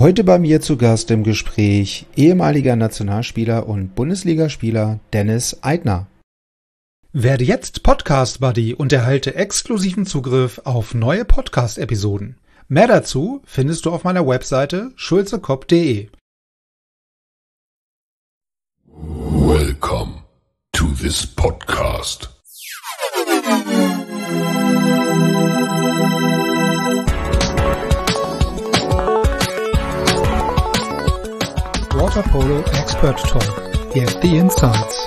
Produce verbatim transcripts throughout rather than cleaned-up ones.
Heute bei mir zu Gast im Gespräch ehemaliger Nationalspieler und Bundesligaspieler Dennis Eitner. Werde jetzt Podcast-Buddy und erhalte exklusiven Zugriff auf neue Podcast-Episoden. Mehr dazu findest du auf meiner Webseite schulzekopf punkt de. Welcome to this podcast. Water Polo Expert Talk. Get the insights.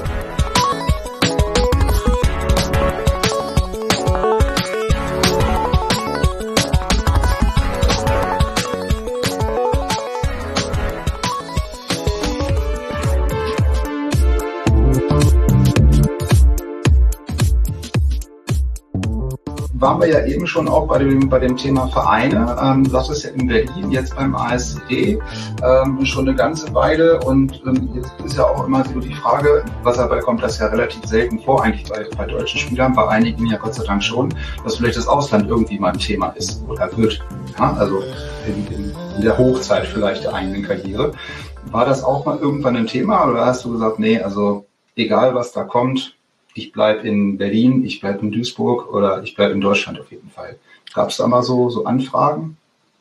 Waren wir ja eben schon auch bei dem, bei dem Thema Vereine. Ähm, du sagtest ja in Berlin, jetzt beim A S C, ähm, schon eine ganze Weile. Und ähm, jetzt ist ja auch immer so die Frage, was dabei kommt, das ja relativ selten vor, eigentlich bei, bei deutschen Spielern, bei einigen ja Gott sei Dank schon, dass vielleicht das Ausland irgendwie mal ein Thema ist oder wird. Ja? Also in, in, in der Hochzeit vielleicht der eigenen Karriere. War das auch mal irgendwann ein Thema oder hast du gesagt, nee, also egal was da kommt, ich bleibe in Berlin, ich bleibe in Duisburg oder ich bleibe in Deutschland auf jeden Fall. Gab es da mal so, so Anfragen?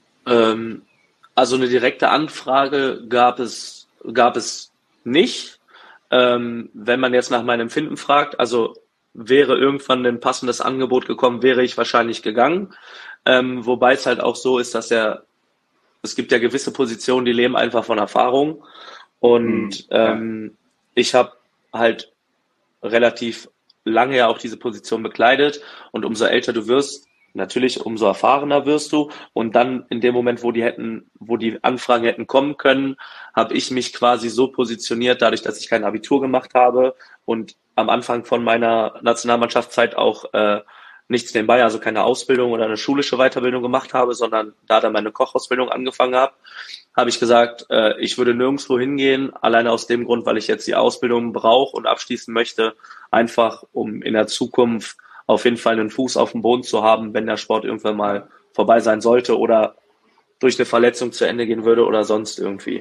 Ähm, also eine direkte Anfrage gab es, gab es nicht. Ähm, wenn man jetzt nach meinem Empfinden fragt, also wäre irgendwann ein passendes Angebot gekommen, wäre ich wahrscheinlich gegangen. Ähm, wobei es halt auch so ist, dass ja, es gibt ja gewisse Positionen, die leben einfach von Erfahrung. Und hm, ja. ähm, ich habe halt relativ lange ja auch diese Position bekleidet und umso älter du wirst, natürlich umso erfahrener wirst du und dann in dem Moment, wo die hätten, wo die Anfragen hätten kommen können, habe ich mich quasi so positioniert, dadurch, dass ich kein Abitur gemacht habe und am Anfang von meiner Nationalmannschaftszeit auch äh, nichts nebenbei, also keine Ausbildung oder eine schulische Weiterbildung gemacht habe, sondern da dann meine Kochausbildung angefangen habe, habe ich gesagt, äh, ich würde nirgendwo hingehen, alleine aus dem Grund, weil ich jetzt die Ausbildung brauche und abschließen möchte, einfach um in der Zukunft auf jeden Fall einen Fuß auf dem Boden zu haben, wenn der Sport irgendwann mal vorbei sein sollte oder durch eine Verletzung zu Ende gehen würde oder sonst irgendwie.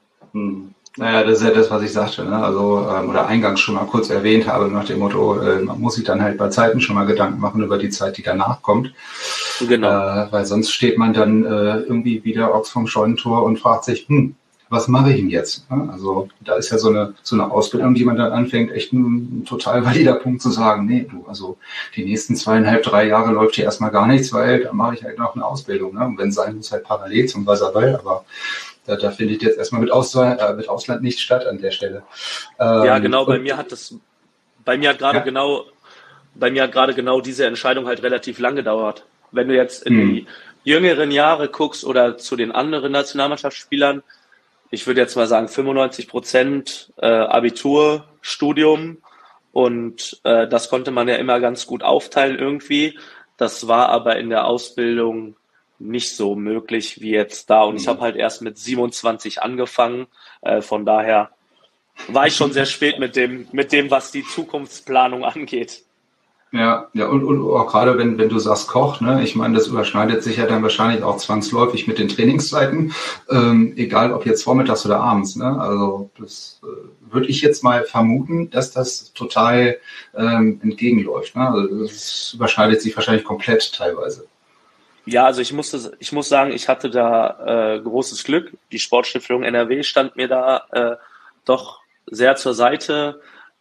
Hm. Naja, das ist ja das, was ich sagte, ne? Also ähm, oder eingangs schon mal kurz erwähnt habe, nach dem Motto, äh, man muss sich dann halt bei Zeiten schon mal Gedanken machen über die Zeit, die danach kommt. Genau. Äh, weil sonst steht man dann äh, irgendwie wieder Ochs vom Scheunentor und fragt sich, hm, was mache ich denn jetzt? Ja, also da ist ja so eine so eine Ausbildung, die man dann anfängt, echt ein, ein total valider Punkt zu sagen, nee, du, also die nächsten zweieinhalb, drei Jahre läuft hier erstmal gar nichts, weil dann mache ich halt noch eine Ausbildung. Ne? Und wenn es sein muss, halt parallel zum Wasserball, aber Da, da findet jetzt erstmal mit Ausland, äh, mit Ausland nicht statt an der Stelle. Ähm, ja, genau. Bei mir hat das, bei mir hat gerade ja. genau, bei mir hat gerade genau diese Entscheidung halt relativ lang gedauert. Wenn du jetzt in hm. die jüngeren Jahre guckst oder zu den anderen Nationalmannschaftsspielern, ich würde jetzt mal sagen fünfundneunzig Prozent äh, Abitur, Studium und äh, das konnte man ja immer ganz gut aufteilen irgendwie. Das war aber in der Ausbildung nicht so möglich wie jetzt da. Und ich habe halt erst mit siebenundzwanzig angefangen. Äh, von daher war ich schon sehr spät mit dem, mit dem, was die Zukunftsplanung angeht. Ja, ja, und, und auch gerade wenn, wenn du sagst Koch, ne, ich meine, das überschneidet sich ja dann wahrscheinlich auch zwangsläufig mit den Trainingszeiten, ähm, egal ob jetzt vormittags oder abends, ne, also das äh, würde ich jetzt mal vermuten, dass das total ähm, entgegenläuft, ne, also das überschneidet sich wahrscheinlich komplett teilweise. Ja, also ich musste, ich muss sagen, ich hatte da äh, großes Glück. Die Sportstiftung N R W stand mir da äh, doch sehr zur Seite.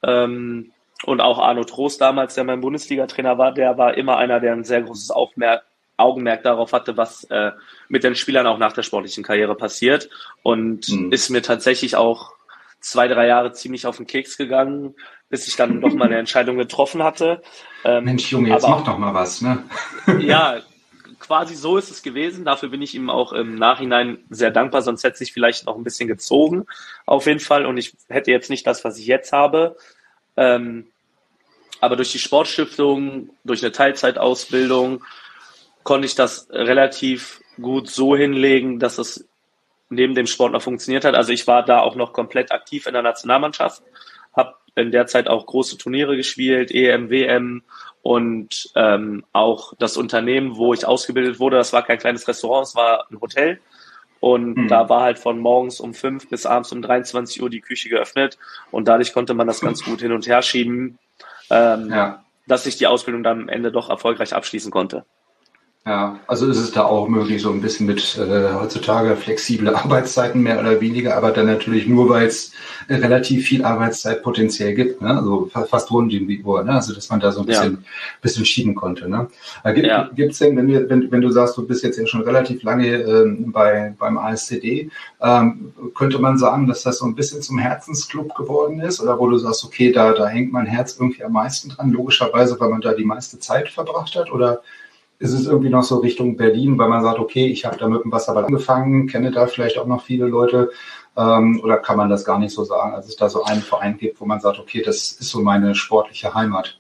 Ähm, und auch Arno Trost damals, der mein Bundesliga-Trainer war, der war immer einer, der ein sehr großes Aufmerk- Augenmerk darauf hatte, was äh, mit den Spielern auch nach der sportlichen Karriere passiert. Und mhm. ist mir tatsächlich auch zwei, drei Jahre ziemlich auf den Keks gegangen, bis ich dann doch mal eine Entscheidung getroffen hatte. Ähm, Mensch, Junge, jetzt mach doch mal was, ne? Ja, quasi so ist es gewesen. Dafür bin ich ihm auch im Nachhinein sehr dankbar, sonst hätte es sich vielleicht noch ein bisschen gezogen, auf jeden Fall. Und ich hätte jetzt nicht das, was ich jetzt habe. Ähm, aber durch die Sportstiftung, durch eine Teilzeitausbildung konnte ich das relativ gut so hinlegen, dass es neben dem Sport noch funktioniert hat. Also ich war da auch noch komplett aktiv in der Nationalmannschaft, habe in der Zeit auch große Turniere gespielt, E M, W M und ähm, auch das Unternehmen, wo ich ausgebildet wurde, das war kein kleines Restaurant, es war ein Hotel Und Mhm. da war halt von morgens um fünf bis abends um dreiundzwanzig Uhr die Küche geöffnet. Und dadurch konnte man das ganz gut hin und her schieben, ähm, Ja. dass ich die Ausbildung dann am Ende doch erfolgreich abschließen konnte. Ja, also ist es da auch möglich, so ein bisschen mit äh, heutzutage flexible Arbeitszeiten mehr oder weniger, aber dann natürlich nur, weil es äh, relativ viel Arbeitszeit potenziell gibt, ne? Also fa- fast rund um die Uhr, ne? Also dass man da so ein bisschen, Ja. bisschen schieben konnte, ne? Äh, gibt, Ja. Gibt's denn, wenn, wir, wenn, wenn du sagst, du bist jetzt ja schon relativ lange ähm, bei beim A S C D, ähm, könnte man sagen, dass das so ein bisschen zum Herzensclub geworden ist, oder wo du sagst, okay, da da hängt mein Herz irgendwie am meisten dran, logischerweise, weil man da die meiste Zeit verbracht hat, oder ist es irgendwie noch so Richtung Berlin, weil man sagt, okay, ich habe da mit dem Wasserball angefangen, kenne da vielleicht auch noch viele Leute, ähm, oder kann man das gar nicht so sagen, als es da so einen Verein gibt, wo man sagt, okay, das ist so meine sportliche Heimat?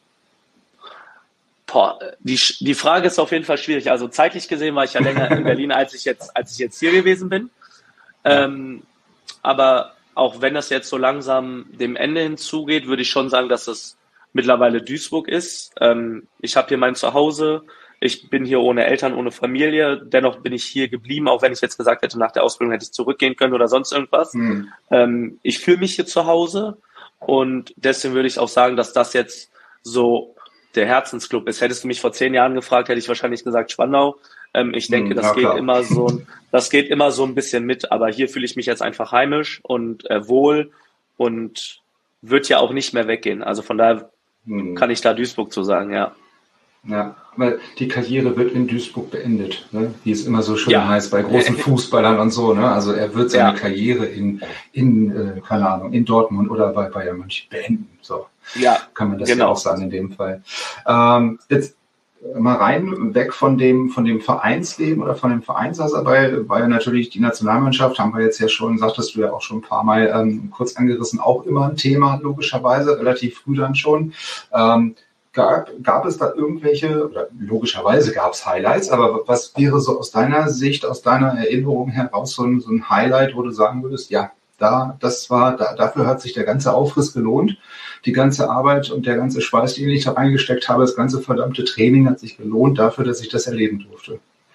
Boah, die, die Frage ist auf jeden Fall schwierig. Also zeitlich gesehen war ich ja länger in Berlin, als ich jetzt, als ich jetzt hier gewesen bin. Ja. Ähm, aber auch wenn das jetzt so langsam dem Ende hinzugeht, würde ich schon sagen, dass es mittlerweile Duisburg ist. Ähm, ich habe hier mein Zuhause. Ich bin hier ohne Eltern, ohne Familie. Dennoch bin ich hier geblieben, auch wenn ich jetzt gesagt hätte, nach der Ausbildung hätte ich zurückgehen können oder sonst irgendwas. Hm. Ähm, ich fühle mich hier zu Hause und deswegen würde ich auch sagen, dass das jetzt so der Herzensclub ist. Hättest du mich vor zehn Jahren gefragt, hätte ich wahrscheinlich gesagt Spandau. Ähm, ich denke, Hm, das ja, geht klar. immer so, das geht immer so ein bisschen mit. Aber hier fühle ich mich jetzt einfach heimisch und äh, wohl und wird ja auch nicht mehr weggehen. Also von daher Hm. kann ich da Duisburg zu sagen, ja. Ja, weil die Karriere wird in Duisburg beendet, ne? Wie es immer so schön Ja. heißt bei großen Fußballern und so, ne? Also er wird seine Ja. Karriere in, in äh, keine Ahnung, in Dortmund oder bei Bayern München beenden. So Ja, kann man das genau. ja auch sagen in dem Fall. Ähm, jetzt mal rein, weg von dem, von dem Vereinsleben oder von dem Vereinsasser, weil, weil natürlich die Nationalmannschaft, haben wir jetzt ja schon, sagtest du ja auch schon ein paar Mal ähm, kurz angerissen, auch immer ein Thema, logischerweise, relativ früh dann schon. Ähm, Gab, gab es da irgendwelche, oder logischerweise gab es Highlights, aber was wäre so aus deiner Sicht, aus deiner Erinnerung heraus so ein, so ein Highlight, wo du sagen würdest, ja, da, das war, da, dafür hat sich der ganze Aufriss gelohnt, die ganze Arbeit und der ganze Schweiß, den ich da reingesteckt habe, das ganze verdammte Training hat sich gelohnt dafür, dass ich das erleben durfte.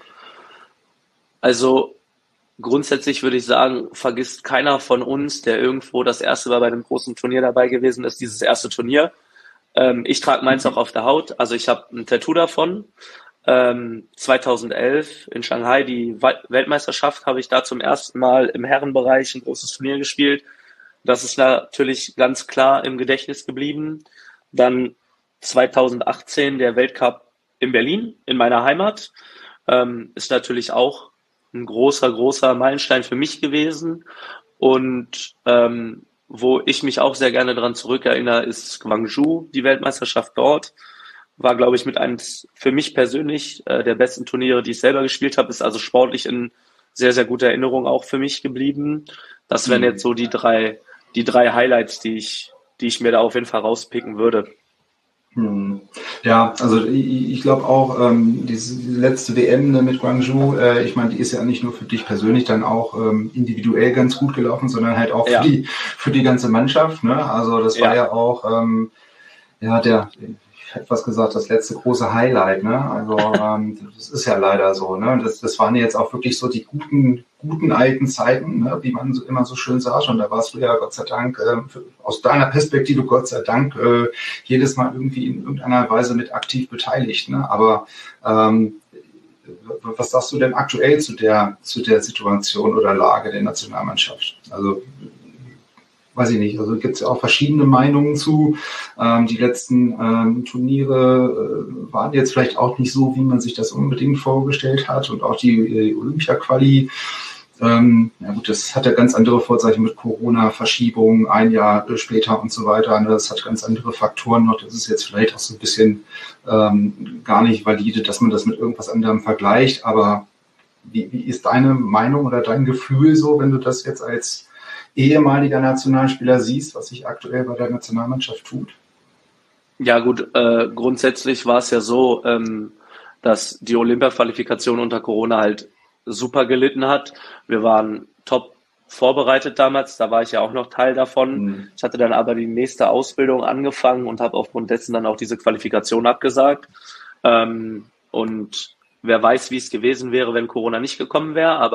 Also grundsätzlich würde ich sagen, vergisst keiner von uns, der irgendwo das erste Mal bei einem großen Turnier dabei gewesen ist, dieses erste Turnier. Ähm, ich trage meins auch auf der Haut. Also ich habe ein Tattoo davon. Ähm, zweitausendelf in Shanghai, die Weltmeisterschaft, habe ich da zum ersten Mal im Herrenbereich ein großes Turnier gespielt. Das ist natürlich ganz klar im Gedächtnis geblieben. Dann zweitausendachtzehn der Weltcup in Berlin, in meiner Heimat. Ähm, ist natürlich auch ein großer, großer Meilenstein für mich gewesen. Und ähm, wo ich mich auch sehr gerne daran zurückerinnere, ist Gwangju, die Weltmeisterschaft dort. War, glaube ich, mit eines für mich persönlich äh, der besten Turniere, die ich selber gespielt habe. Ist also sportlich in sehr, sehr guter Erinnerung auch für mich geblieben. Das wären jetzt so die drei, die drei Highlights, die ich, die ich mir da auf jeden Fall rauspicken würde. Hm. Ja, also ich, ich glaube auch, ähm, diese, diese letzte W M mit Gwangju, äh, ich meine, die ist ja nicht nur für dich persönlich dann auch ähm, individuell ganz gut gelaufen, sondern halt auch für Ja. die für die ganze Mannschaft. Ne? Also das war Ja. ja auch, ähm, ja, der, ich hätte was gesagt, das letzte große Highlight. Ne? Also ähm, das ist ja leider so. Ne? Das, das waren jetzt auch wirklich so die guten guten alten Zeiten, ne? Wie man so, immer so schön sagt. Und da warst du ja Gott sei Dank, äh, für, aus deiner Perspektive Gott sei Dank, äh, jedes Mal irgendwie in irgendeiner Weise mit aktiv beteiligt. Ne? Aber ähm, was sagst du denn aktuell zu der, zu der Situation oder Lage der Nationalmannschaft? Also weiß ich nicht, also gibt es ja auch verschiedene Meinungen zu. Ähm, die letzten ähm, Turniere äh, waren jetzt vielleicht auch nicht so, wie man sich das unbedingt vorgestellt hat. Und auch die äh, Olympia-Quali, ähm, ja gut, das hat ja ganz andere Vorzeichen mit Corona, Verschiebung, ein Jahr später und so weiter. Das hat ganz andere Faktoren noch. Das ist jetzt vielleicht auch so ein bisschen ähm, gar nicht valide, dass man das mit irgendwas anderem vergleicht. Aber wie, wie ist deine Meinung oder dein Gefühl so, wenn du das jetzt als ehemaliger Nationalspieler siehst, was sich aktuell bei der Nationalmannschaft tut? Ja gut, äh, grundsätzlich war es ja so, ähm, dass die Olympia-Qualifikation unter Corona halt super gelitten hat. Wir waren top vorbereitet damals, da war ich ja auch noch Teil davon. Mhm. Ich hatte dann aber die nächste Ausbildung angefangen und habe aufgrund dessen dann auch diese Qualifikation abgesagt. Ähm, und wer weiß, wie es gewesen wäre, wenn Corona nicht gekommen wäre, aber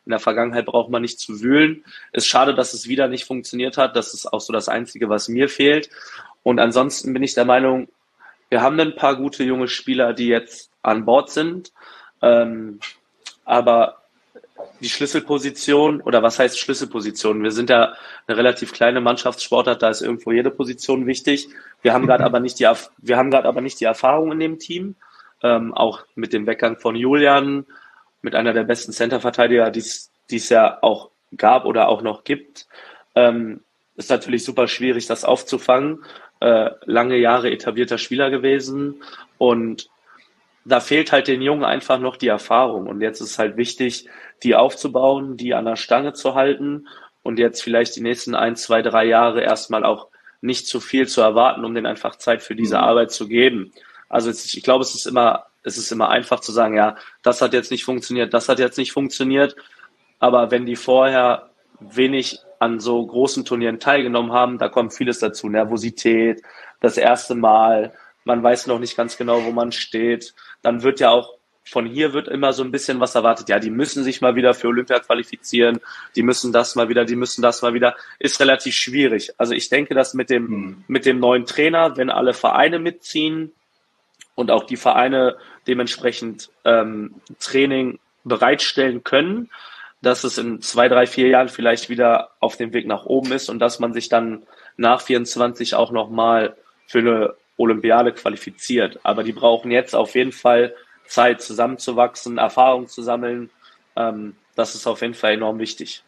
in der Vergangenheit braucht man nicht zu wühlen. Ist schade, dass es wieder nicht funktioniert hat. Das ist auch so das Einzige, was mir fehlt. Und ansonsten bin ich der Meinung, wir haben ein paar gute junge Spieler, die jetzt an Bord sind. Ähm, aber die Schlüsselposition, oder was heißt Schlüsselposition? Wir sind ja eine relativ kleine Mannschaftssportart, da ist irgendwo jede Position wichtig. Wir haben gerade aber nicht die, wir haben gerade aber nicht die Erfahrung in dem Team. Ähm, auch mit dem Weggang von Julian, mit einer der besten Centerverteidiger, die es ja auch gab oder auch noch gibt. Ähm, ist natürlich super schwierig, das aufzufangen. Äh, lange Jahre etablierter Spieler gewesen und da fehlt halt den Jungen einfach noch die Erfahrung. Und jetzt ist es halt wichtig, die aufzubauen, die an der Stange zu halten und jetzt vielleicht die nächsten ein, zwei, drei Jahre erstmal auch nicht zu viel zu erwarten, um denen einfach Zeit für diese Arbeit zu geben. Also jetzt, ich glaube, es ist immer, es ist immer einfach zu sagen, ja, das hat jetzt nicht funktioniert, das hat jetzt nicht funktioniert. Aber wenn die vorher wenig an so großen Turnieren teilgenommen haben, da kommt vieles dazu. Nervosität, das erste Mal, man weiß noch nicht ganz genau, wo man steht. Dann wird ja auch, von hier wird immer so ein bisschen was erwartet. Ja, die müssen sich mal wieder für Olympia qualifizieren, die müssen das mal wieder, die müssen das mal wieder. Ist relativ schwierig. Also ich denke, dass mit dem, hm. mit dem neuen Trainer, wenn alle Vereine mitziehen und auch die Vereine dementsprechend ähm, Training bereitstellen können, dass es in zwei, drei, vier Jahren vielleicht wieder auf dem Weg nach oben ist und dass man sich dann nach vierundzwanzig auch nochmal für eine Olympiade qualifiziert. Aber die brauchen jetzt auf jeden Fall Zeit, zusammenzuwachsen, Erfahrung zu sammeln. Ähm, das ist auf jeden Fall enorm wichtig.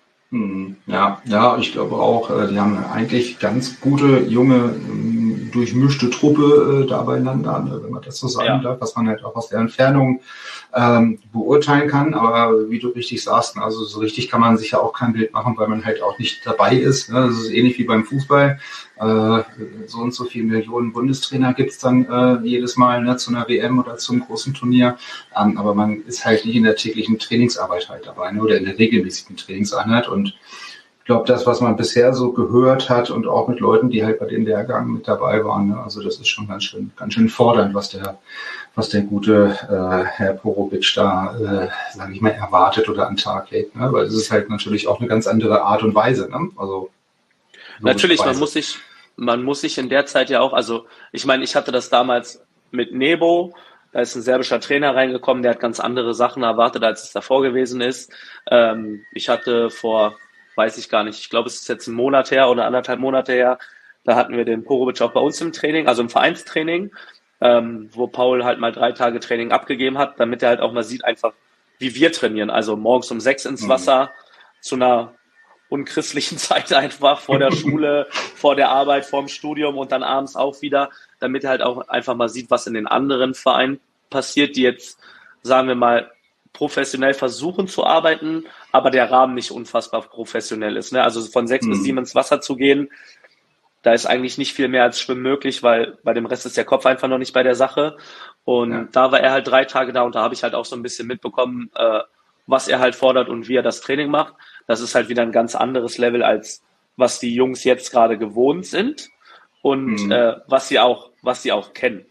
Ja, ja, ich glaube auch, die haben eigentlich ganz gute, junge, durchmischte Truppe äh, da beieinander, ne, wenn man das so sagen ja. darf, was man halt auch aus der Entfernung ähm, beurteilen kann. Aber wie du richtig sagst, also so richtig kann man sich ja auch kein Bild machen, weil man halt auch nicht dabei ist. Ne? Das ist ähnlich wie beim Fußball. Äh, so und so viele Millionen Bundestrainer gibt's dann äh, jedes Mal, ne, zu einer W M oder zum großen Turnier. Ähm, aber man ist halt nicht in der täglichen Trainingsarbeit halt dabei, ne, oder in der regelmäßigen Trainingseinheit. Und ich glaube, das, was man bisher so gehört hat und auch mit Leuten, die halt bei dem Lehrgang mit dabei waren, ne, also das ist schon ganz schön, ganz schön fordernd, was der, was der gute äh, Herr Porobic da, äh, sage ich mal, erwartet oder an den Tag legt, ne, weil es ist halt natürlich auch eine ganz andere Art und Weise, ne, also natürlich, man muss sich, man muss sich in der Zeit ja auch, also ich meine, ich hatte das damals mit Nebo, da ist ein serbischer Trainer reingekommen, der hat ganz andere Sachen erwartet, als es davor gewesen ist. Ähm, ich hatte vor weiß ich gar nicht. Ich glaube, es ist jetzt ein Monat her oder anderthalb Monate her. Da hatten wir den Porobic auch bei uns im Training, also im Vereinstraining, ähm, wo Paul halt mal drei Tage Training abgegeben hat, damit er halt auch mal sieht, einfach, wie wir trainieren. Also morgens um sechs ins Wasser, mhm. zu einer unchristlichen Zeit einfach, vor der Schule, vor der Arbeit, vorm Studium und dann abends auch wieder, damit er halt auch einfach mal sieht, was in den anderen Vereinen passiert, die jetzt, sagen wir mal, professionell versuchen zu arbeiten, aber der Rahmen nicht unfassbar professionell ist. Ne? Also von sechs mhm. bis sieben ins Wasser zu gehen, da ist eigentlich nicht viel mehr als Schwimmen möglich, weil bei dem Rest ist der Kopf einfach noch nicht bei der Sache. Und ja. da war er halt drei Tage da und da habe ich halt auch so ein bisschen mitbekommen, äh, was er halt fordert und wie er das Training macht. Das ist halt wieder ein ganz anderes Level, als was die Jungs jetzt gerade gewohnt sind und mhm. äh, was sie auch, was sie auch kennen.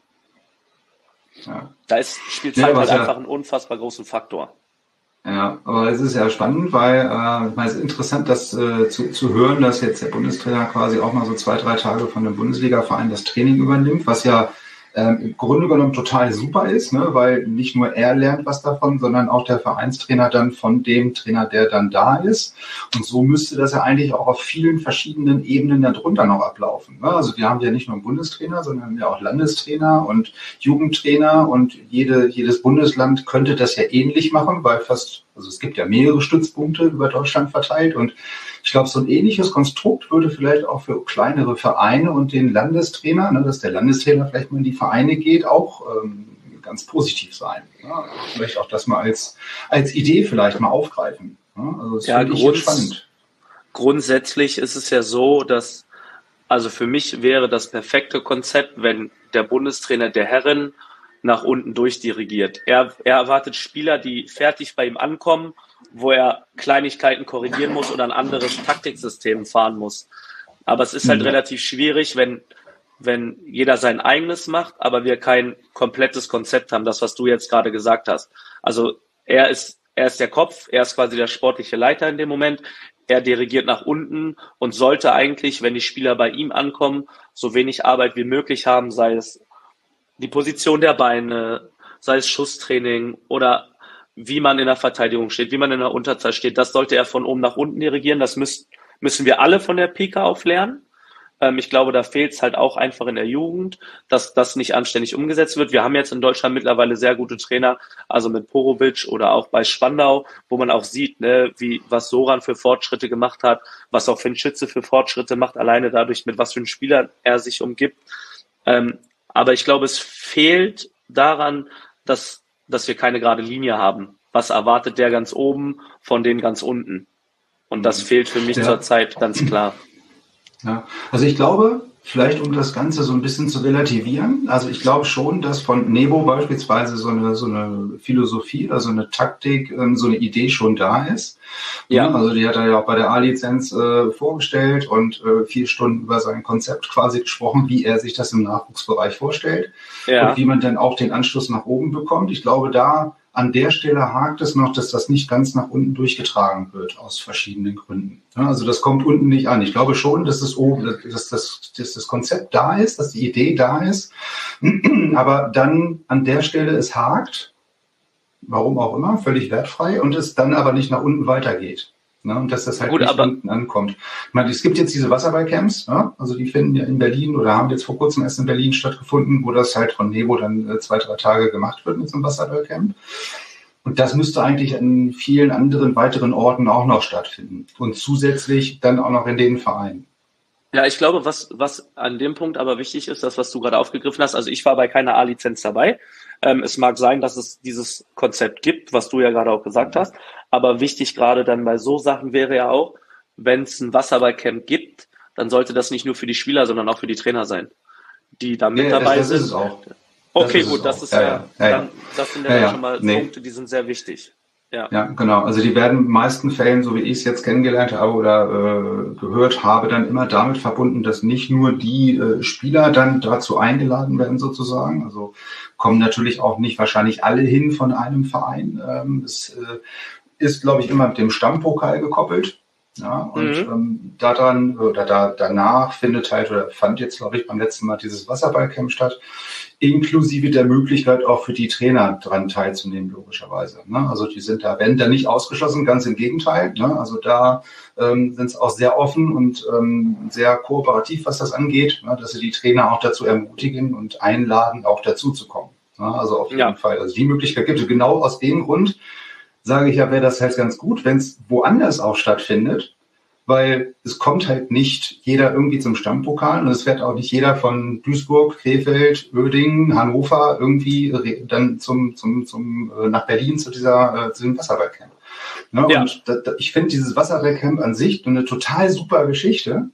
Ja. Da ist, spielt Zeit ja, halt einfach ja, einen unfassbar großen Faktor. Ja, aber es ist ja spannend, weil äh, ich meine, es ist interessant, das äh, zu, zu hören, dass jetzt der Bundestrainer quasi auch mal so zwei, drei Tage von dem Bundesliga-Verein das Training übernimmt, was ja ähm, im Grunde genommen total super ist, ne, weil nicht nur er lernt was davon, sondern auch der Vereinstrainer dann von dem Trainer, der dann da ist. Und so müsste das ja eigentlich auch auf vielen verschiedenen Ebenen darunter noch ablaufen. Ne? Also wir haben ja nicht nur einen Bundestrainer, sondern ja auch Landestrainer und Jugendtrainer und jede, jedes Bundesland könnte das ja ähnlich machen, weil fast, also es gibt ja mehrere Stützpunkte über Deutschland verteilt und ich glaube, so ein ähnliches Konstrukt würde vielleicht auch für kleinere Vereine und den Landestrainer, ne, dass der Landestrainer vielleicht mal in die Vereine geht, auch ähm, ganz positiv sein. Ja, vielleicht auch das mal als, als Idee vielleicht mal aufgreifen. Ja, also das ja, finde ich spannend. Grundsätzlich ist es ja so, dass, also für mich wäre das perfekte Konzept, wenn der Bundestrainer der Herren nach unten durchdirigiert. Er, er erwartet Spieler, die fertig bei ihm ankommen, wo er Kleinigkeiten korrigieren muss oder ein anderes Taktiksystem fahren muss. Aber es ist halt mhm. relativ schwierig, wenn, wenn jeder sein eigenes macht, aber wir kein komplettes Konzept haben, das, was du jetzt gerade gesagt hast. Also er ist er ist der Kopf, er ist quasi der sportliche Leiter in dem Moment. Er dirigiert nach unten und sollte eigentlich, wenn die Spieler bei ihm ankommen, so wenig Arbeit wie möglich haben, sei es die Position der Beine, sei es Schusstraining oder wie man in der Verteidigung steht, wie man in der Unterzahl steht. Das sollte er von oben nach unten dirigieren. Das müssen, müssen wir alle von der Pika auf lernen. Ähm, ich glaube, da fehlt es halt auch einfach in der Jugend, dass das nicht anständig umgesetzt wird. Wir haben jetzt in Deutschland mittlerweile sehr gute Trainer, also mit Porovic oder auch bei Spandau, wo man auch sieht, ne, wie was Soran für Fortschritte gemacht hat, was auch Finn Schütze für Fortschritte macht, alleine dadurch, mit was für einen Spieler er sich umgibt. Ähm, aber ich glaube, es fehlt daran, dass dass wir keine gerade Linie haben. Was erwartet der ganz oben von denen ganz unten? Und das fehlt für mich ja. zurzeit ganz klar. Ja, also ich glaube, vielleicht um das Ganze so ein bisschen zu relativieren, also ich glaube schon, dass von Nebo beispielsweise so eine, so eine Philosophie, also eine Taktik, so eine Idee schon da ist. Ja. Also die hat er ja auch bei der A-Lizenz äh, vorgestellt und äh, vier Stunden über sein Konzept quasi gesprochen, wie er sich das im Nachwuchsbereich vorstellt ja. und wie man dann auch den Anschluss nach oben bekommt. Ich glaube, da an der Stelle hakt es noch, dass das nicht ganz nach unten durchgetragen wird, aus verschiedenen Gründen. Ja, also das kommt unten nicht an. Ich glaube schon, dass das, oben, dass, das, dass das Konzept da ist, dass die Idee da ist, aber dann an der Stelle es hakt, warum auch immer, völlig wertfrei, und es dann aber nicht nach unten weitergeht. Ne, und dass das halt Gut, nicht aber unten ankommt. Ich meine, es gibt jetzt diese Wasserballcamps, ne? Also die finden ja in Berlin oder haben jetzt vor kurzem erst in Berlin stattgefunden, wo das halt von Nebo dann äh, zwei, drei Tage gemacht wird mit so einem Wasserballcamp. Und das müsste eigentlich an vielen anderen weiteren Orten auch noch stattfinden. Und zusätzlich dann auch noch in den Vereinen. Ja, ich glaube, was, was an dem Punkt aber wichtig ist, das, was du gerade aufgegriffen hast, also ich war bei keiner A-Lizenz dabei. Ähm, es mag sein, dass es dieses Konzept gibt, was du ja gerade auch gesagt hast, aber wichtig gerade dann bei so Sachen wäre ja auch, wenn es ein Wasserballcamp gibt, dann sollte das nicht nur für die Spieler, sondern auch für die Trainer sein, die da mit ja, dabei das, das sind. Ist es auch. Okay, das gut, das ist ja, ja, ja, dann, ja. das sind ja, ja, ja schon mal nee. Punkte, die sind sehr wichtig. Ja. ja, genau. Also die werden in den meisten Fällen, so wie ich es jetzt kennengelernt habe oder äh, gehört habe, dann immer damit verbunden, dass nicht nur die äh, Spieler dann dazu eingeladen werden sozusagen. Also kommen natürlich auch nicht wahrscheinlich alle hin von einem Verein. Ähm, es äh, ist, glaube ich, immer mit dem Stammpokal gekoppelt. Ja, und mhm. ähm, daran oder da danach findet halt oder fand jetzt, glaube ich, beim letzten Mal dieses Wasserballcamp statt, inklusive der Möglichkeit auch für die Trainer dran teilzunehmen, logischerweise. Ne? Also die sind da, wenn da nicht ausgeschlossen, ganz im Gegenteil. Ne? Also da ähm, sind es auch sehr offen und ähm, sehr kooperativ, was das angeht, ne? Dass sie die Trainer auch dazu ermutigen und einladen, auch dazu zu kommen. Ne? Also auf jeden ja. Fall. Also die Möglichkeit gibt es. Genau aus dem Grund sage ich ja, wäre das halt ganz gut, wenn es woanders auch stattfindet, weil es kommt halt nicht jeder irgendwie zum Stammpokal und es fährt auch nicht jeder von Duisburg, Krefeld, Uerdingen, Hannover irgendwie dann zum zum zum nach Berlin zu dieser zu dem Wasserballcamp. Ne? Ja. Und da, da, ich finde dieses Wasserballcamp an sich eine total super Geschichte.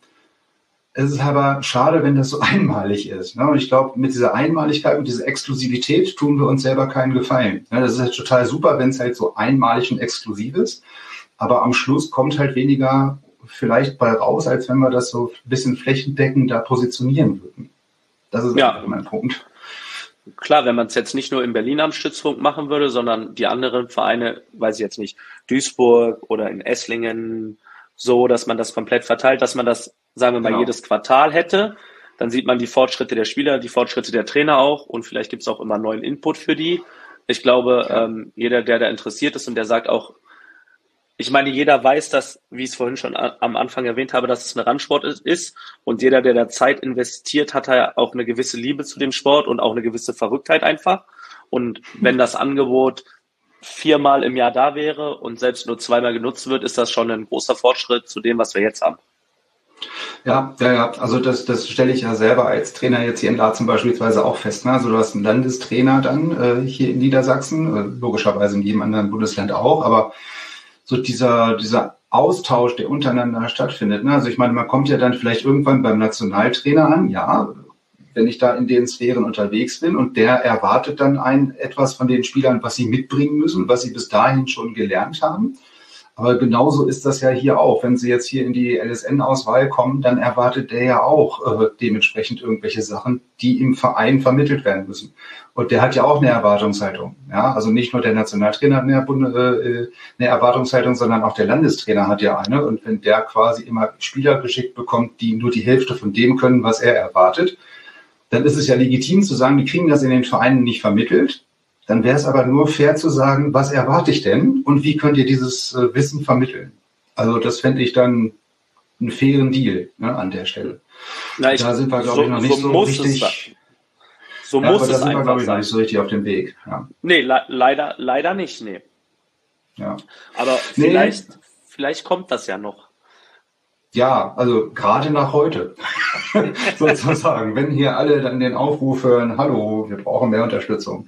Es ist aber schade, wenn das so einmalig ist. Ne? Und ich glaube, mit dieser Einmaligkeit und dieser Exklusivität tun wir uns selber keinen Gefallen. Ne? Das ist halt total super, wenn es halt so einmalig und exklusiv ist. Aber am Schluss kommt halt weniger vielleicht bei raus, als wenn wir das so ein bisschen flächendeckend da positionieren würden. Das ist ja mein Punkt. Klar, wenn man es jetzt nicht nur in Berlin am Stützpunkt machen würde, sondern die anderen Vereine, weiß ich jetzt nicht, Duisburg oder in Esslingen, so, dass man das komplett verteilt, dass man das, sagen wir mal, genau. jedes Quartal hätte. Dann sieht man die Fortschritte der Spieler, die Fortschritte der Trainer auch und vielleicht gibt es auch immer neuen Input für die. Ich glaube, ja. ähm, jeder, der da interessiert ist und der sagt auch, ich meine, jeder weiß, dass, wie ich es vorhin schon a- am Anfang erwähnt habe, dass es eine Randsport ist und jeder, der da Zeit investiert, hat ja auch eine gewisse Liebe zu dem Sport und auch eine gewisse Verrücktheit einfach. Und wenn das Angebot viermal im Jahr da wäre und selbst nur zweimal genutzt wird, ist das schon ein großer Fortschritt zu dem, was wir jetzt haben. Ja, ja, ja. Also das, das stelle ich ja selber als Trainer jetzt hier in Laatzen beispielsweise auch fest. Ne? Also du hast einen Landestrainer dann äh, hier in Niedersachsen, äh, logischerweise in jedem anderen Bundesland auch, aber so dieser, dieser Austausch, der untereinander stattfindet. Ne? Also ich meine, man kommt ja dann vielleicht irgendwann beim Nationaltrainer an, ja, wenn ich da in den Sphären unterwegs bin und der erwartet dann ein etwas von den Spielern, was sie mitbringen müssen, was sie bis dahin schon gelernt haben. Aber genauso ist das ja hier auch. Wenn Sie jetzt hier in die L S N-Auswahl kommen, dann erwartet der ja auch äh, dementsprechend irgendwelche Sachen, die im Verein vermittelt werden müssen. Und der hat ja auch eine Erwartungshaltung. Ja, also nicht nur der Nationaltrainer hat eine, äh, eine Erwartungshaltung, sondern auch der Landestrainer hat ja eine. Und wenn der quasi immer Spieler geschickt bekommt, die nur die Hälfte von dem können, was er erwartet, dann ist es ja legitim zu sagen, die kriegen das in den Vereinen nicht vermittelt. Dann wäre es aber nur fair zu sagen, was erwarte ich denn und wie könnt ihr dieses äh, Wissen vermitteln? Also das fände ich dann einen fairen Deal, ne, an der Stelle. Na, ich, da sind wir, glaube so, ich, noch nicht so, so richtig. So ja, muss aber es da sind wir, glaube ich, noch sein. nicht so richtig auf dem Weg. Ja. Nee, le- leider, leider nicht, nee. Ja. Aber nee. vielleicht, vielleicht kommt das ja noch. Ja, also gerade nach heute, sozusagen, wenn hier alle dann den Aufruf hören, hallo, wir brauchen mehr Unterstützung.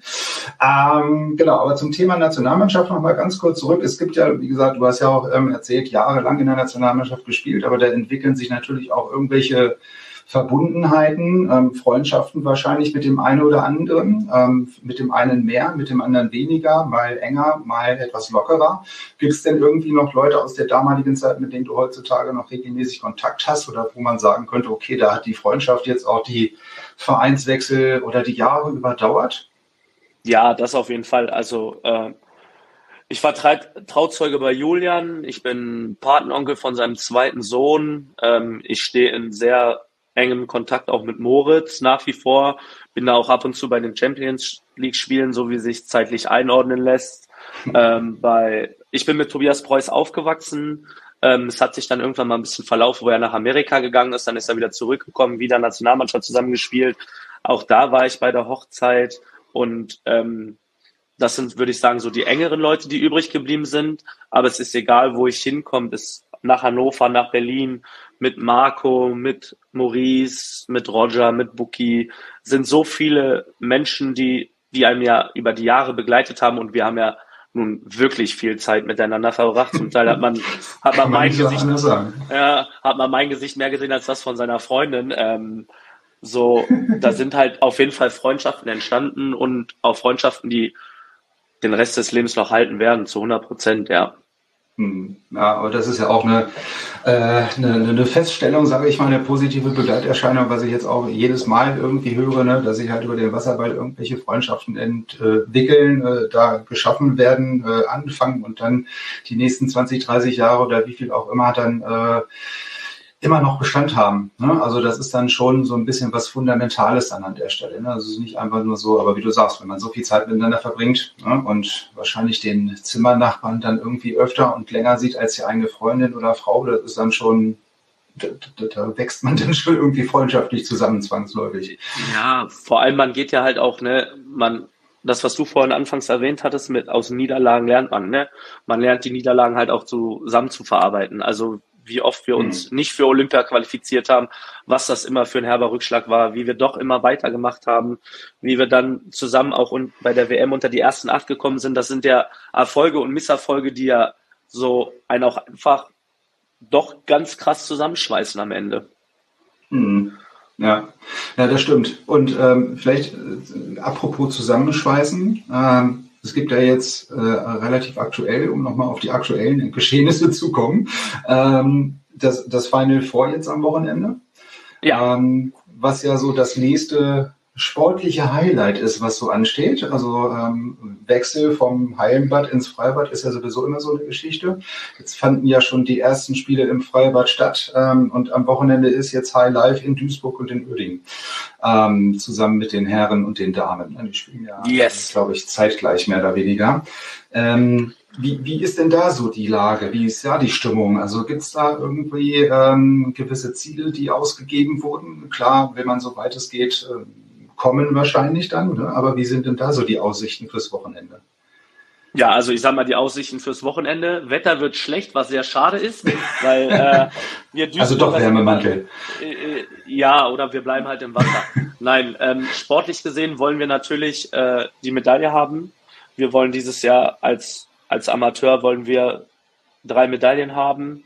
Ähm, genau, aber zum Thema Nationalmannschaft noch mal ganz kurz zurück. Es gibt ja, wie gesagt, du hast ja auch ähm, erzählt, jahrelang in der Nationalmannschaft gespielt, aber da entwickeln sich natürlich auch irgendwelche Verbundenheiten, ähm, Freundschaften wahrscheinlich mit dem einen oder anderen, ähm, mit dem einen mehr, mit dem anderen weniger, mal enger, mal etwas lockerer. Gibt es denn irgendwie noch Leute aus der damaligen Zeit, mit denen du heutzutage noch regelmäßig Kontakt hast oder wo man sagen könnte, okay, da hat die Freundschaft jetzt auch die Vereinswechsel oder die Jahre überdauert? Ja, das auf jeden Fall. Also äh, ich war Tra- Trauzeuge bei Julian, ich bin Patenonkel von seinem zweiten Sohn. Ähm, ich stehe in sehr engem Kontakt auch mit Moritz nach wie vor. Bin da auch ab und zu bei den Champions League Spielen, so wie sich zeitlich einordnen lässt. Ähm, bei, ich bin mit Tobias Preuß aufgewachsen. Ähm, es hat sich dann irgendwann mal ein bisschen verlaufen, wo er nach Amerika gegangen ist. Dann ist er wieder zurückgekommen, wieder Nationalmannschaft zusammengespielt. Auch da war ich bei der Hochzeit. Und ähm, das sind, würde ich sagen, so die engeren Leute, die übrig geblieben sind. Aber es ist egal, wo ich hinkomme. Ist nach Hannover, nach Berlin, mit Marco, mit Maurice, mit Roger, mit Buki. Sind so viele Menschen, die, die einem ja über die Jahre begleitet haben. Und wir haben ja nun wirklich viel Zeit miteinander verbracht. Zum Teil hat man, hat man mein Gesicht, ja, hat man mein Gesicht mehr gesehen als das von seiner Freundin. Ähm, so, da sind halt auf jeden Fall Freundschaften entstanden und auch Freundschaften, die den Rest des Lebens noch halten werden, zu hundert Prozent, ja. Ja, aber das ist ja auch eine, äh, eine, eine Feststellung, sage ich mal, eine positive Begleiterscheinung, was ich jetzt auch jedes Mal irgendwie höre, ne, dass sich halt über den Wasserball irgendwelche Freundschaften entwickeln, äh, da geschaffen werden, äh, anfangen und dann die nächsten zwanzig, dreißig Jahre oder wie viel auch immer dann äh, immer noch Bestand haben. Ne? Also das ist dann schon so ein bisschen was Fundamentales dann an der Stelle. Ne? Also es ist nicht einfach nur so, aber wie du sagst, wenn man so viel Zeit miteinander verbringt, ne, und wahrscheinlich den Zimmernachbarn dann irgendwie öfter und länger sieht als die eigene Freundin oder Frau, das ist dann schon, da, da, da wächst man dann schon irgendwie freundschaftlich zusammen, zwangsläufig. Ja, vor allem man geht ja halt auch, ne, man, das, was du vorhin anfangs erwähnt hattest, mit aus Niederlagen lernt man, ne? Man lernt die Niederlagen halt auch zusammen zu verarbeiten. Also wie oft wir uns mhm. nicht für Olympia qualifiziert haben, was das immer für ein herber Rückschlag war, wie wir doch immer weitergemacht haben, wie wir dann zusammen auch und bei der W M unter die ersten acht gekommen sind. Das sind ja Erfolge und Misserfolge, die ja so einen auch einfach doch ganz krass zusammenschweißen am Ende. Mhm. Ja, ja, das stimmt. Und ähm, vielleicht äh, apropos zusammenschweißen, ähm, es gibt ja jetzt äh, relativ aktuell, um nochmal auf die aktuellen Geschehnisse zu kommen, ähm, das, das Final Four jetzt am Wochenende. Ja. Ähm, was ja so das nächste sportliche Highlight ist, was so ansteht. Also ähm, Wechsel vom Hallenbad ins Freibad ist ja sowieso immer so eine Geschichte. Jetzt fanden ja schon die ersten Spiele im Freibad statt ähm, und am Wochenende ist jetzt High Life in Duisburg und in Uerdingen ähm, zusammen mit den Herren und den Damen. Die spielen ja, yes. glaube ich, zeitgleich mehr oder weniger. Ähm, Wie, wie ist denn da so die Lage? Wie ist ja die Stimmung? Also gibt es da irgendwie ähm, gewisse Ziele, die ausgegeben wurden? Klar, wenn man so weit es geht, äh, kommen wahrscheinlich dann, ne? Aber wie sind denn da so die Aussichten fürs Wochenende? Ja, also ich sag mal, die Aussichten fürs Wochenende. Wetter wird schlecht, was sehr schade ist, weil äh, wir Duisburger also doch Wärmemantel. Äh, ja, oder wir bleiben halt im Wasser. Nein, ähm, sportlich gesehen wollen wir natürlich äh, die Medaille haben. Wir wollen dieses Jahr als als Amateur wollen wir drei Medaillen haben.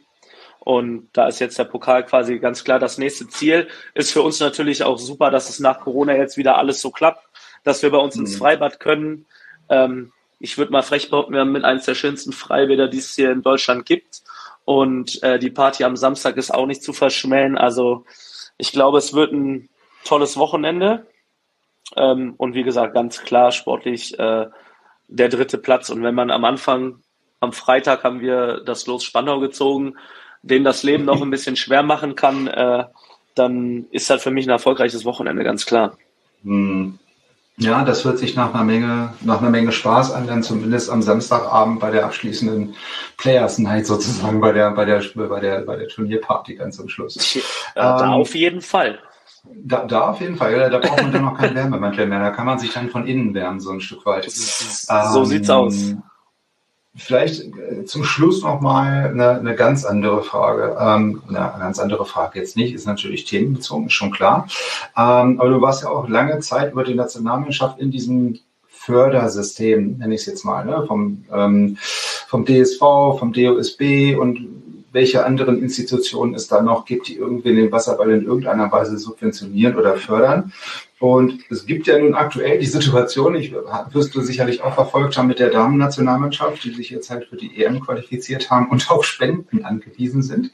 Und da ist jetzt der Pokal quasi ganz klar das nächste Ziel. Ist für uns natürlich auch super, dass es nach Corona jetzt wieder alles so klappt, dass wir bei uns mhm. ins Freibad können. Ähm, ich würde mal frech behaupten, wir haben mit eines der schönsten Freibäder, die es hier in Deutschland gibt. Und äh, die Party am Samstag ist auch nicht zu verschmähen. Also ich glaube, es wird ein tolles Wochenende. Ähm, und wie gesagt, ganz klar sportlich äh, der dritte Platz. Und wenn man am Anfang, am Freitag haben wir das Los Spandau gezogen, denen das Leben noch ein bisschen schwer machen kann, äh, dann ist das für mich ein erfolgreiches Wochenende, ganz klar. Hm. Ja, das hört sich nach einer Menge, nach einer Menge Spaß an, dann zumindest am Samstagabend bei der abschließenden Players Night sozusagen, bei der, bei der, bei der, bei der Turnierparty ganz zum Schluss. Ja, da ähm, auf jeden Fall. Da, da auf jeden Fall, ja, da braucht man dann noch kein Wärmemantel mehr, da kann man sich dann von innen wärmen, so ein Stück weit. So ähm, sieht's aus. Vielleicht äh, zum Schluss nochmal eine, eine ganz andere Frage. Ähm, eine, eine ganz andere Frage jetzt nicht, ist natürlich themenbezogen, ist schon klar. Ähm, aber du warst ja auch lange Zeit über die Nationalmannschaft in diesem Fördersystem, nenne ich es jetzt mal, ne? vom, ähm, vom D S V, vom D O S B und welche anderen Institutionen es da noch gibt, die irgendwie den Wasserball in irgendeiner Weise subventionieren oder fördern. Und es gibt ja nun aktuell die Situation, ich wirst du sicherlich auch verfolgt haben mit der Damen-Nationalmannschaft, die sich jetzt halt für die E M qualifiziert haben und auf Spenden angewiesen sind,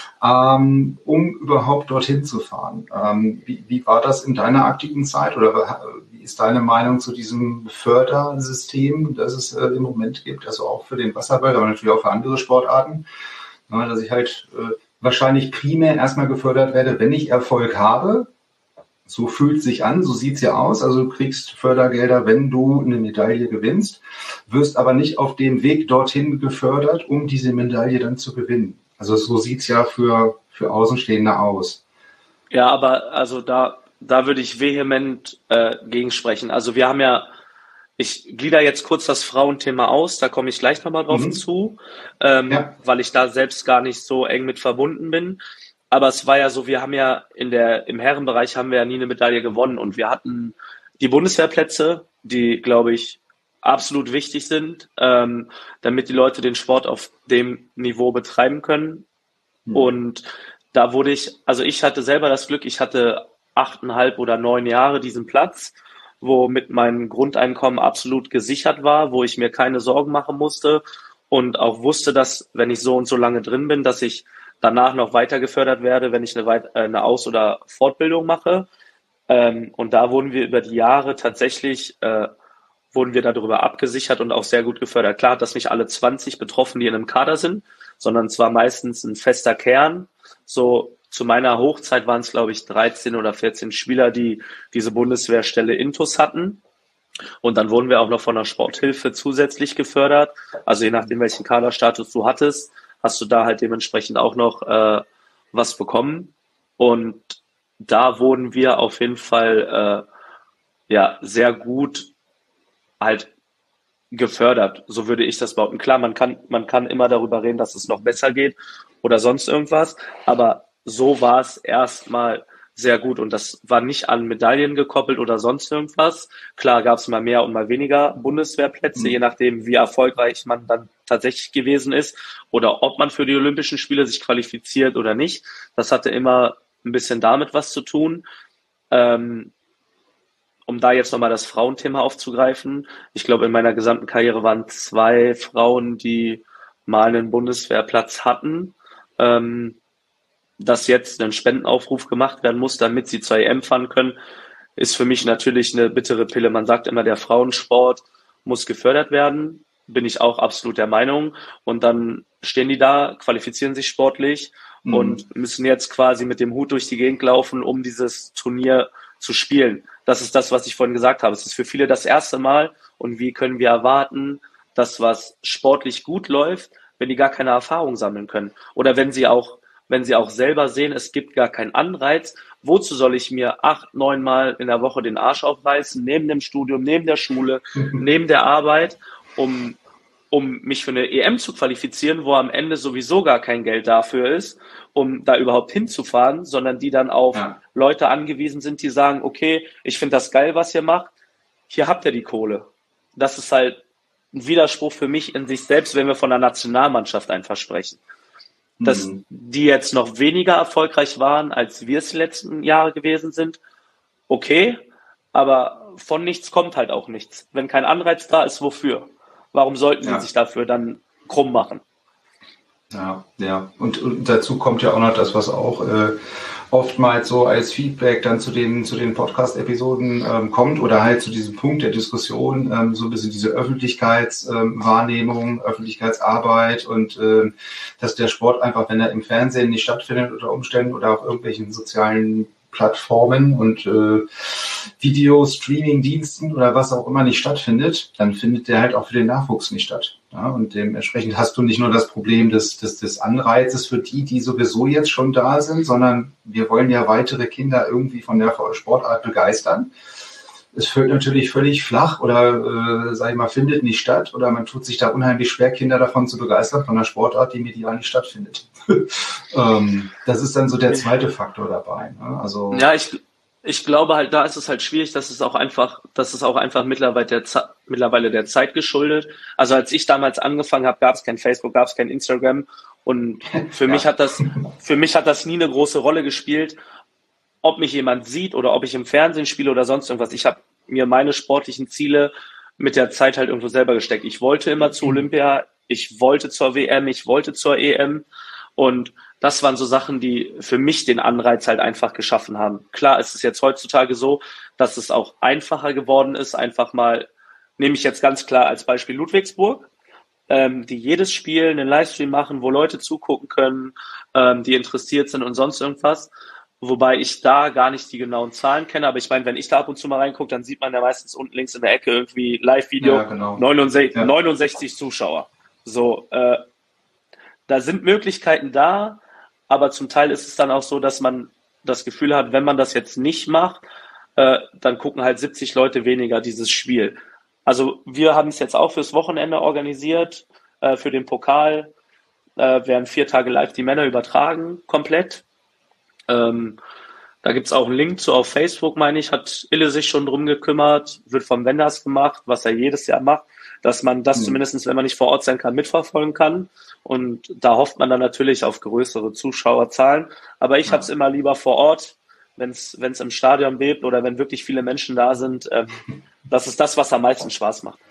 ähm, um überhaupt dorthin zu fahren. Ähm, wie, wie war das in deiner aktiven Zeit oder wie ist deine Meinung zu diesem Fördersystem, das es äh, im Moment gibt, also auch für den Wasserball, aber natürlich auch für andere Sportarten? Ja, dass ich halt äh, wahrscheinlich primär erstmal gefördert werde, wenn ich Erfolg habe. So fühlt es sich an, so sieht es ja aus. Also du kriegst Fördergelder, wenn du eine Medaille gewinnst, wirst aber nicht auf dem Weg dorthin gefördert, um diese Medaille dann zu gewinnen. Also so sieht es ja für, für Außenstehende aus. Ja, aber also da, da würde ich vehement äh, gegensprechen. Also wir haben ja, ich glieder jetzt kurz das Frauenthema aus, da komme ich gleich nochmal drauf mhm. zu, ähm, ja. weil ich da selbst gar nicht so eng mit verbunden bin. Aber es war ja so, wir haben ja in der, im Herrenbereich haben wir ja nie eine Medaille gewonnen und wir hatten die Bundeswehrplätze, die, glaube ich, absolut wichtig sind, ähm, damit die Leute den Sport auf dem Niveau betreiben können. Mhm. Und da wurde ich, also ich hatte selber das Glück, ich hatte achteinhalb oder neun Jahre diesen Platz, wo mit meinem Grundeinkommen absolut gesichert war, wo ich mir keine Sorgen machen musste und auch wusste, dass, wenn ich so und so lange drin bin, dass ich danach noch weiter gefördert werde, wenn ich eine, Weit- eine Aus- oder Fortbildung mache. Ähm, und da wurden wir über die Jahre tatsächlich, äh, wurden wir darüber abgesichert und auch sehr gut gefördert. Klar, dass nicht alle zwanzig betroffen, die in einem Kader sind, sondern es war meistens ein fester Kern. So zu meiner Hochzeit waren es, glaube ich, dreizehn oder vierzehn Spieler, die diese Bundeswehrstelle Intus hatten. Und dann wurden wir auch noch von der Sporthilfe zusätzlich gefördert. Also je nachdem, welchen Kaderstatus du hattest, hast du da halt dementsprechend auch noch äh, was bekommen. Und da wurden wir auf jeden Fall äh, ja sehr gut halt gefördert. So würde ich das behaupten. Klar, man kann, man kann immer darüber reden, dass es noch besser geht oder sonst irgendwas. Aber so war es erstmal sehr gut. Und das war nicht an Medaillen gekoppelt oder sonst irgendwas. Klar gab es mal mehr und mal weniger Bundeswehrplätze, mhm. je nachdem, wie erfolgreich man dann tatsächlich gewesen ist oder ob man für die Olympischen Spiele sich qualifiziert oder nicht. Das hatte immer ein bisschen damit was zu tun. Ähm, um da jetzt nochmal das Frauenthema aufzugreifen. Ich glaube, in meiner gesamten Karriere waren zwei Frauen, die mal einen Bundeswehrplatz hatten. Ähm, dass jetzt ein Spendenaufruf gemacht werden muss, damit sie zur E M fahren können, ist für mich natürlich eine bittere Pille. Man sagt immer, der Frauensport muss gefördert werden. Bin ich auch absolut der Meinung. Und dann stehen die da, qualifizieren sich sportlich mhm. und müssen jetzt quasi mit dem Hut durch die Gegend laufen, um dieses Turnier zu spielen. Das ist das, was ich vorhin gesagt habe. Es ist für viele das erste Mal. Und wie können wir erwarten, dass was sportlich gut läuft, wenn die gar keine Erfahrung sammeln können? Oder wenn sie auch wenn sie auch selber sehen, es gibt gar keinen Anreiz, wozu soll ich mir acht, neun Mal in der Woche den Arsch aufreißen, neben dem Studium, neben der Schule, neben der Arbeit, um, um mich für eine E M zu qualifizieren, wo am Ende sowieso gar kein Geld dafür ist, um da überhaupt hinzufahren, sondern die dann auf ja. Leute angewiesen sind, die sagen, okay, ich finde das geil, was ihr macht, hier habt ihr die Kohle. Das ist halt ein Widerspruch für mich in sich selbst, wenn wir von der Nationalmannschaft einfach sprechen. Dass die jetzt noch weniger erfolgreich waren, als wir es die letzten Jahre gewesen sind, okay, aber von nichts kommt halt auch nichts. Wenn kein Anreiz da ist, wofür? Warum sollten ja. sie sich dafür dann krumm machen? Ja, ja. Und, und dazu kommt ja auch noch das, was auch äh, oftmals so als Feedback dann zu den zu den Podcast-Episoden ähm, kommt oder halt zu diesem Punkt der Diskussion, ähm, so ein bisschen diese Öffentlichkeitswahrnehmung, ähm, Öffentlichkeitsarbeit und äh, dass der Sport einfach, wenn er im Fernsehen nicht stattfindet unter Umständen oder auf irgendwelchen sozialen Plattformen und äh, Video-Streaming-Diensten oder was auch immer nicht stattfindet, dann findet der halt auch für den Nachwuchs nicht statt. Ja, und dementsprechend hast du nicht nur das Problem des, des, des Anreizes für die, die sowieso jetzt schon da sind, sondern wir wollen ja weitere Kinder irgendwie von der Sportart begeistern. Es fällt natürlich völlig flach oder, äh, sag ich mal, findet nicht statt oder man tut sich da unheimlich schwer, Kinder davon zu begeistern, von einer Sportart, die medial nicht stattfindet. ähm, das ist dann so der zweite Faktor dabei. Ne? Also ja, ich, ich glaube halt, da ist es halt schwierig, dass es auch einfach, dass es auch einfach mittlerweile der, mittlerweile der Zeit geschuldet. Also als ich damals angefangen habe, gab es kein Facebook, gab es kein Instagram und für ja. mich hat das, für mich hat das nie eine große Rolle gespielt, ob mich jemand sieht oder ob ich im Fernsehen spiele oder sonst irgendwas. Ich habe mir meine sportlichen Ziele mit der Zeit halt irgendwo selber gesteckt. Ich wollte immer zu Olympia, ich wollte zur W M, ich wollte zur E M und das waren so Sachen, die für mich den Anreiz halt einfach geschaffen haben. Klar, es ist jetzt heutzutage so, dass es auch einfacher geworden ist, einfach mal, nehme ich jetzt ganz klar als Beispiel Ludwigsburg, ähm, die jedes Spiel einen Livestream machen, wo Leute zugucken können, ähm, die interessiert sind und sonst irgendwas. Wobei ich da gar nicht die genauen Zahlen kenne, aber ich meine, wenn ich da ab und zu mal reingucke, dann sieht man ja meistens unten links in der Ecke irgendwie Live-Video, ja, genau. neunundsechzig, ja. neunundsechzig Zuschauer. So, äh, da sind Möglichkeiten da, aber zum Teil ist es dann auch so, dass man das Gefühl hat, wenn man das jetzt nicht macht, äh, dann gucken halt siebzig Leute weniger dieses Spiel. Also wir haben es jetzt auch fürs Wochenende organisiert, äh, für den Pokal, äh, werden vier Tage live die Männer übertragen, komplett. Ähm, da gibt's auch einen Link zu auf Facebook, meine ich, hat Ille sich schon drum gekümmert, wird vom Wenders gemacht, was er jedes Jahr macht, dass man das mhm. zumindest, wenn man nicht vor Ort sein kann, mitverfolgen kann. Und da hofft man dann natürlich auf größere Zuschauerzahlen. Aber ich ja. habe es immer lieber vor Ort, wenn es wenn es im Stadion bebt oder wenn wirklich viele Menschen da sind. Äh, das ist das, was am meisten Spaß macht.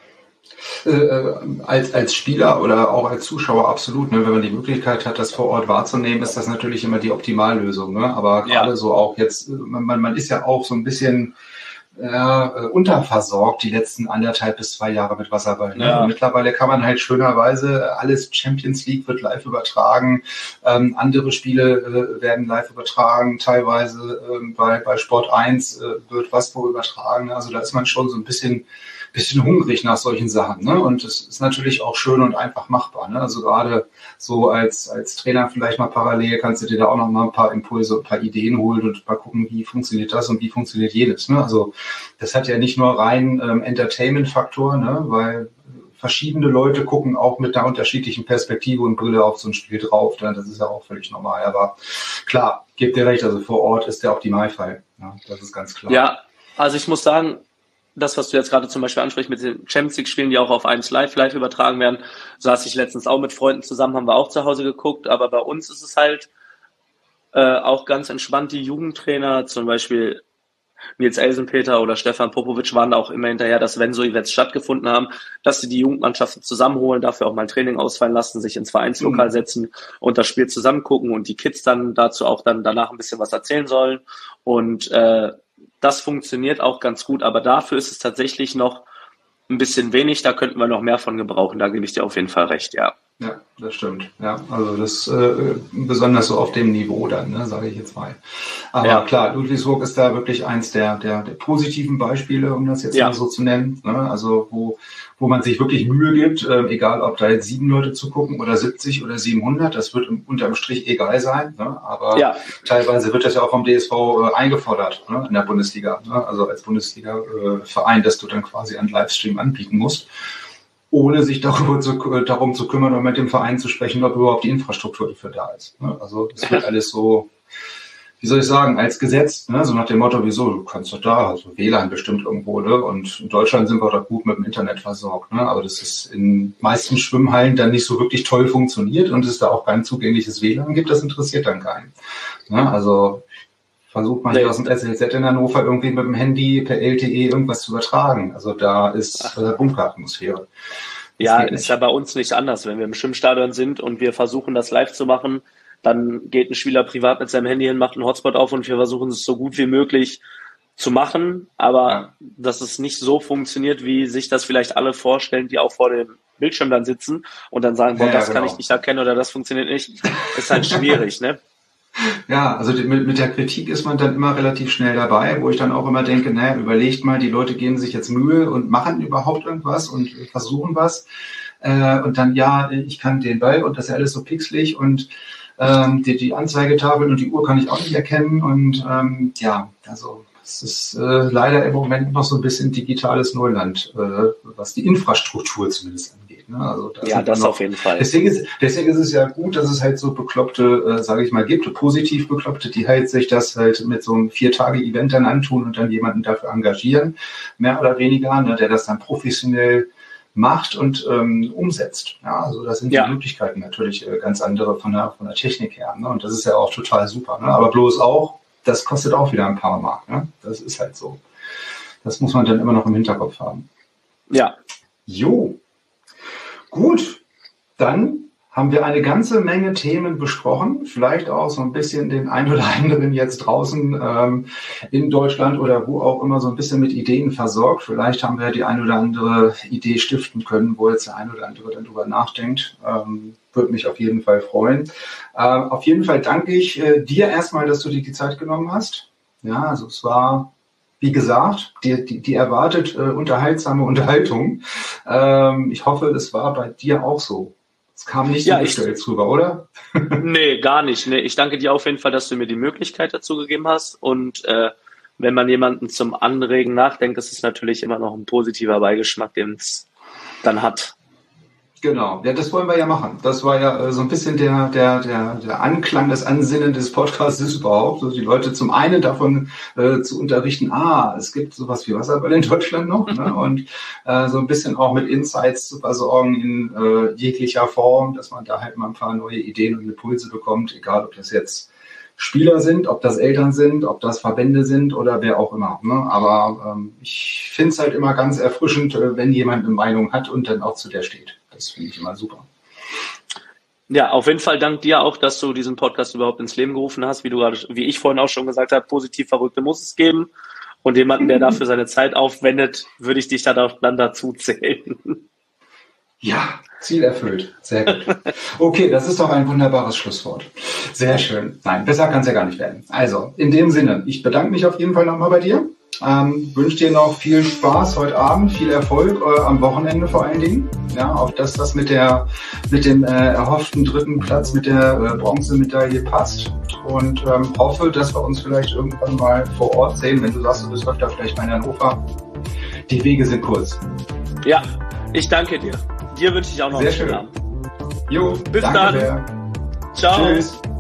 Äh, als, als Spieler oder auch als Zuschauer absolut, ne? Wenn man die Möglichkeit hat, das vor Ort wahrzunehmen, ist das natürlich immer die Optimallösung. Ne? Aber gerade ja. so auch jetzt, man, man ist ja auch so ein bisschen äh, unterversorgt die letzten anderthalb bis zwei Jahre mit Wasserball. Ne? Ja. Mittlerweile kann man halt schönerweise, alles Champions League wird live übertragen, ähm, andere Spiele äh, werden live übertragen, teilweise äh, bei, bei Sport eins äh, wird was wo übertragen. Also da ist man schon so ein bisschen bisschen hungrig nach solchen Sachen, ne? Und es ist natürlich auch schön und einfach machbar, ne? Also gerade so als als Trainer vielleicht mal parallel kannst du dir da auch noch mal ein paar Impulse, ein paar Ideen holen und mal gucken, wie funktioniert das und wie funktioniert jedes, ne? Also das hat ja nicht nur rein ähm, Entertainment-Faktor, ne? Weil verschiedene Leute gucken auch mit einer unterschiedlichen Perspektive und Brille auf so ein Spiel drauf, ne? Das ist ja auch völlig normal. Aber klar, gebt dir recht, also vor Ort ist der Optimalfall, ne? Das ist ganz klar. Ja, also ich muss sagen, das, was du jetzt gerade zum Beispiel ansprichst mit den Champions League-Spielen, die auch auf eins Live live übertragen werden, saß ich letztens auch mit Freunden zusammen, haben wir auch zu Hause geguckt, aber bei uns ist es halt äh, auch ganz entspannt. Die Jugendtrainer, zum Beispiel Nils Elsenpeter oder Stefan Popovic, waren da auch immer hinterher, dass wenn so Events stattgefunden haben, dass sie die Jugendmannschaften zusammenholen, dafür auch mal ein Training ausfallen lassen, sich ins Vereinslokal setzen und das Spiel zusammen gucken und die Kids dann dazu auch dann danach ein bisschen was erzählen sollen. Und äh, das funktioniert auch ganz gut, aber dafür ist es tatsächlich noch ein bisschen wenig. Da könnten wir noch mehr von gebrauchen. Da gebe ich dir auf jeden Fall recht, ja. Ja, das stimmt. Ja, also das äh, besonders so auf dem Niveau dann, ne, sage ich jetzt mal. Aber ja. klar, Ludwigsburg ist da wirklich eins der, der, der positiven Beispiele, um das jetzt ja. mal so zu nennen. Ne? Also wo, wo man sich wirklich Mühe gibt, äh, egal ob da jetzt sieben Leute zugucken oder siebzig oder siebenhundert, das wird unterm Strich egal sein. Ne? Aber ja. teilweise wird das ja auch vom D S V äh, eingefordert, ne? in der Bundesliga. Ne? Also als Bundesliga-Verein, äh, dass du dann quasi einen Livestream anbieten musst, ohne sich darüber zu, darum zu kümmern und mit dem Verein zu sprechen, ob überhaupt die Infrastruktur dafür da ist. Also es wird alles so, wie soll ich sagen, als Gesetz, ne? So nach dem Motto, wieso, du kannst doch da, also W L A N bestimmt irgendwo, ne? Und in Deutschland sind wir doch gut mit dem Internet versorgt, ne? Aber das ist in meisten Schwimmhallen dann nicht so wirklich toll funktioniert und es da auch kein zugängliches W L A N gibt, das interessiert dann keinen. Ne? Also versucht man hier aus dem S L Z in Hannover irgendwie mit dem Handy per L T E irgendwas zu übertragen. Also da ist äh, Bunkeratmosphäre. Ja, ist ja bei uns nicht anders. Wenn wir im Schwimmstadion sind und wir versuchen, das live zu machen, dann geht ein Spieler privat mit seinem Handy hin, macht einen Hotspot auf und wir versuchen es so gut wie möglich zu machen, aber ja. dass es nicht so funktioniert, wie sich das vielleicht alle vorstellen, die auch vor dem Bildschirm dann sitzen und dann sagen, boah, ja, das genau. kann ich nicht erkennen oder das funktioniert nicht, ist halt schwierig, ne? Ja, also die, mit, mit der Kritik ist man dann immer relativ schnell dabei, wo ich dann auch immer denke, naja, überlegt mal, die Leute geben sich jetzt Mühe und machen überhaupt irgendwas und versuchen was äh, und dann, ja, ich kann den Ball und das ist ja alles so pixelig und ähm, die, die Anzeigetafeln und die Uhr kann ich auch nicht erkennen und ähm, ja, also es ist äh, leider im Moment noch so ein bisschen digitales Neuland, äh, was die Infrastruktur zumindest angeht. Ne? Also das ja, das noch, auf jeden Fall. Deswegen ist, deswegen ist es ja gut, dass es halt so Bekloppte, äh, sage ich mal, gibt, positiv Bekloppte, die halt sich das halt mit so einem Vier-Tage-Event dann antun und dann jemanden dafür engagieren, mehr oder weniger, ne, der das dann professionell macht und ähm, umsetzt. Ja, also das sind ja. die Möglichkeiten natürlich äh, ganz andere von der, von der Technik her. Ne? Und das ist ja auch total super. Ne? Aber bloß auch, das kostet auch wieder ein paar Mark. Ne? Das ist halt so. Das muss man dann immer noch im Hinterkopf haben. Ja. Jo. Gut. Dann haben wir eine ganze Menge Themen besprochen. Vielleicht auch so ein bisschen den ein oder anderen jetzt draußen ähm, in Deutschland oder wo auch immer so ein bisschen mit Ideen versorgt. Vielleicht haben wir die ein oder andere Idee stiften können, wo jetzt der ein oder andere dann drüber nachdenkt. Ähm, würde mich auf jeden Fall freuen. Äh, auf jeden Fall danke ich äh, dir erstmal, dass du dir die Zeit genommen hast. Ja, also es war, wie gesagt, die, die, die erwartet äh, unterhaltsame Unterhaltung. Ähm, ich hoffe, es war bei dir auch so. Es kam nicht so gestellt drüber, oder? Nee, gar nicht. Nee, ich danke dir auf jeden Fall, dass du mir die Möglichkeit dazu gegeben hast. Und äh, wenn man jemanden zum Anregen nachdenkt, ist es natürlich immer noch ein positiver Beigeschmack, den es dann hat. Genau, ja, das wollen wir ja machen. Das war ja äh, so ein bisschen der, der, der, der Anklang, das Ansinnen des Podcasts ist überhaupt, also die Leute zum einen davon äh, zu unterrichten, ah, es gibt sowas wie Wasserball in Deutschland noch, ne? Und äh, so ein bisschen auch mit Insights zu versorgen in äh, jeglicher Form, dass man da halt mal ein paar neue Ideen und Impulse bekommt, egal ob das jetzt Spieler sind, ob das Eltern sind, ob das Verbände sind oder wer auch immer. Ne? Aber ähm, ich finde es halt immer ganz erfrischend, äh, wenn jemand eine Meinung hat und dann auch zu der steht. Das finde ich immer super. Ja, auf jeden Fall dank dir auch, dass du diesen Podcast überhaupt ins Leben gerufen hast. Wie du gerade, wie ich vorhin auch schon gesagt habe, positiv Verrückte muss es geben. Und jemanden, der dafür seine Zeit aufwendet, würde ich dich dann auch dann dazu zählen. Ja, Ziel erfüllt. Sehr gut. Okay, das ist doch ein wunderbares Schlusswort. Sehr schön. Nein, besser kann es ja gar nicht werden. Also, in dem Sinne, ich bedanke mich auf jeden Fall nochmal bei dir. Ähm, wünsche dir noch viel Spaß heute Abend, viel Erfolg äh, am Wochenende vor allen Dingen. Ja, auf dass das mit der mit dem äh, erhofften dritten Platz mit der äh, Bronzemedaille passt. Und ähm, hoffe, dass wir uns vielleicht irgendwann mal vor Ort sehen, wenn du sagst, du bist öfter vielleicht mal in Hannover. Die Wege sind kurz. Ja, ich danke dir. Dir wünsche ich auch noch einen schönen Abend. Jo, bis dann. Sehr. Ciao. Tschüss.